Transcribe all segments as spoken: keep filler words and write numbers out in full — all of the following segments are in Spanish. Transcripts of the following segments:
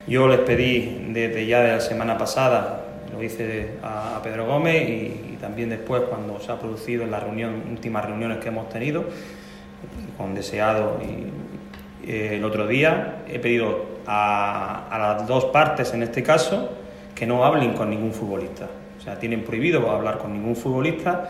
Yo les pedí desde ya de la semana pasada, lo hice a, a Pedro Gómez y, y también después cuando se ha producido en las reunión, últimas reuniones que hemos tenido con Deseado y, y el otro día, he pedido a, a las dos partes en este caso que no hablen con ningún futbolista. O sea, tienen prohibido hablar con ningún futbolista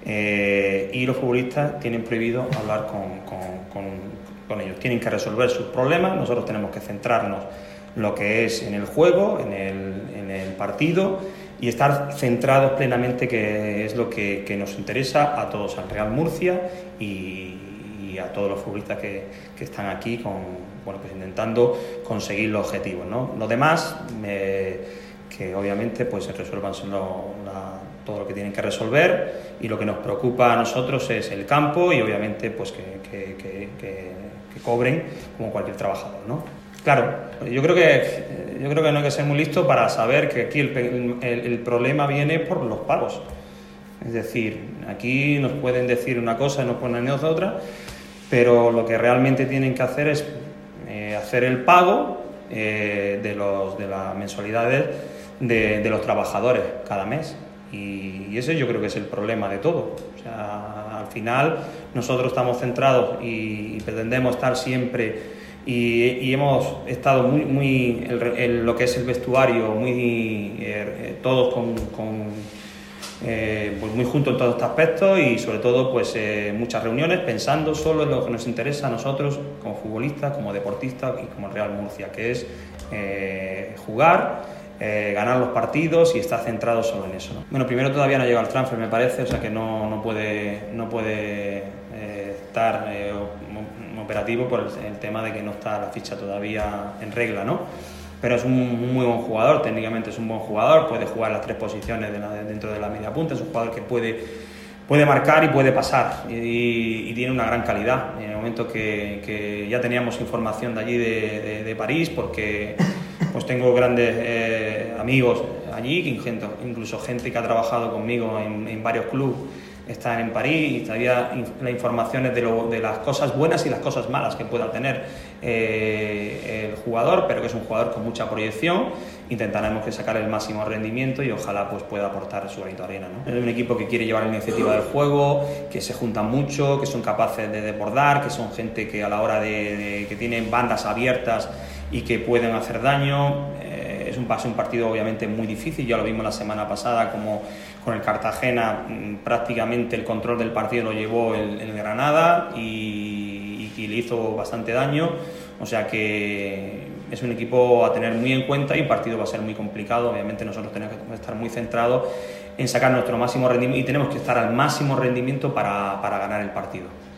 eh, y los futbolistas tienen prohibido hablar con, con, con, con ellos. Tienen que resolver sus problemas, nosotros tenemos que centrarnos lo que es en el juego, en el, en el partido y estar centrados plenamente, que es lo que, que nos interesa a todos, al Real Murcia y, y a todos los futbolistas que, que están aquí con, bueno, pues intentando conseguir los objetivos, ¿no? Los demás, eh, que obviamente pues se resuelvan lo, la, todo lo que tienen que resolver, y lo que nos preocupa a nosotros es el campo y obviamente pues que, que, que, que, que cobren como cualquier trabajador, ¿no? Claro, yo creo que yo creo que no hay que ser muy listo para saber que aquí el, el, el problema viene por los pagos. Es decir, aquí nos pueden decir una cosa y nos ponen otra, pero lo que realmente tienen que hacer es eh, hacer el pago eh, de, los, de las mensualidades de, de los trabajadores cada mes. Y, y ese yo creo que es el problema de todo. O sea, al final nosotros estamos centrados y, y pretendemos estar siempre. Y, y hemos estado muy, muy el, el, lo que es el vestuario, muy eh, todos con, con eh, pues muy juntos en todos estos aspectos y sobre todo pues eh, muchas reuniones pensando solo en lo que nos interesa a nosotros como futbolistas, como deportistas y como Real Murcia, que es eh, jugar, eh, ganar los partidos y estar centrado solo en eso, ¿no? Bueno, primero todavía no ha llegado el transfer, me parece, o sea que no, no puede, no puede eh, estar eh, operativo por el, el tema de que no está la ficha todavía en regla, ¿no? Pero es un muy buen jugador, técnicamente es un buen jugador, puede jugar las tres posiciones de la, dentro de la media punta, es un jugador que puede, puede marcar y puede pasar y, y tiene una gran calidad. En el momento que, que ya teníamos información de allí de, de, de París, porque pues tengo grandes eh, amigos allí, incluso gente que ha trabajado conmigo en, en varios clubes, están en París y todavía las informaciones de, lo, de las cosas buenas y las cosas malas que pueda tener eh, el jugador, pero que es un jugador con mucha proyección. Intentaremos que sacar el máximo rendimiento y ojalá pues pueda aportar su granito de arena, ¿no? Es un equipo que quiere llevar la iniciativa del juego, que se juntan mucho, que son capaces de desbordar, que son gente que a la hora de, de que tienen bandas abiertas y que pueden hacer daño. Es un, un partido obviamente muy difícil, ya lo vimos la semana pasada como con el Cartagena prácticamente el control del partido lo llevó el, el Granada y, y le hizo bastante daño, o sea que es un equipo a tener muy en cuenta y el partido va a ser muy complicado. Obviamente nosotros tenemos que estar muy centrados en sacar nuestro máximo rendimiento y tenemos que estar al máximo rendimiento para, para ganar el partido.